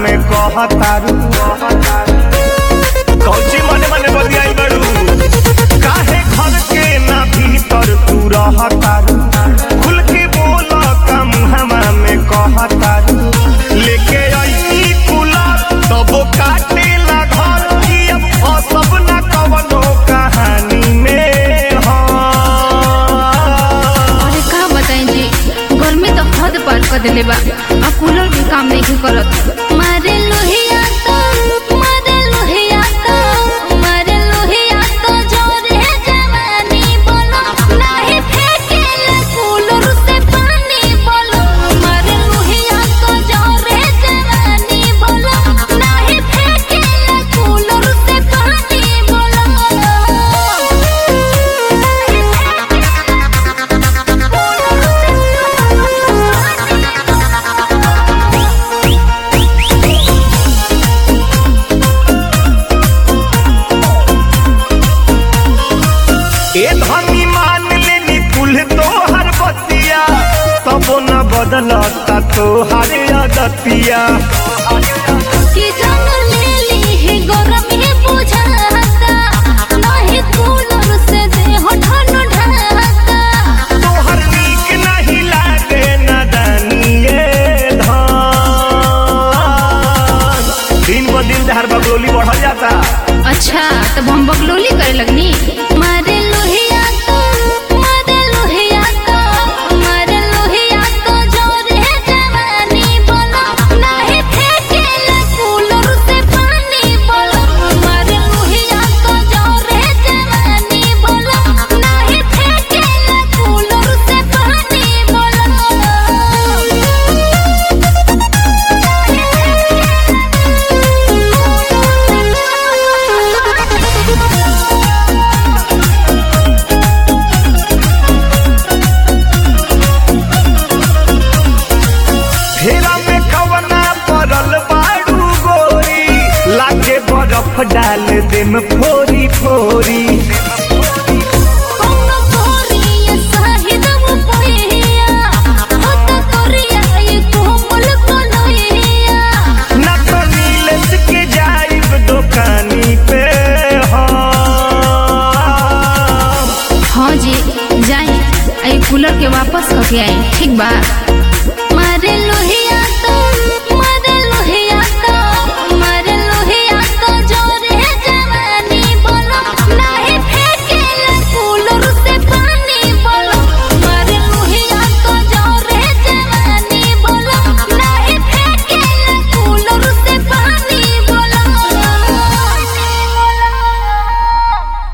में कहतारू कौची मने मने बदियाई बड़ू काहे घर के ना भीतर तू रहतारू खुल के बोला कम हमा में कहतारू लेके आई कूलर तब काटे ला घर की अब सब ना कवनो कहानी में अरे का बताएं जी गर्मी तो हद पार कर देले बा आ कूलर भी काम नहीं करत मारे लोहिया तो जोरे जवानी बोलो नहीं फेंकेला कूलर से पानी बोलो मारे लोहिया तो जोरे जवानी बोलो नहीं फेंकेला कूलर से पानी बोलो ए धनी मान लेनी कुल तो हर बतिया तब न बदलता तो हर आदतिया कि जंग ले ली है गरमी बुझाता नहीं कूलर से देह ठंड ढाता तोहर नीक नहीं लागे नादानी ए धन दिन ब दिन हर बगलोली बढ़ल जाता अच्छा तब हम बगलोली करे लगनी मारे लोहिया तो जोरे जवानी बोलो नहीं फेंकेला कूलर से पानी बोलो मारे लोहिया तो जोरे जवानी बोलो नहीं फेंकेला कूलर से पानी बोलो फेरा में कवना पड़ल बाड़ू गोरी लागे बर्फ डाल दे में फोरी फोरी कोनो कोरिया साहिद वो पोइया होत कोरिया ये कोमल कोलोइया ना तो नीलेश के जाइब दुकानी पे हाँ जी जाए आई कूलर के वापस होके आए ठीक बा।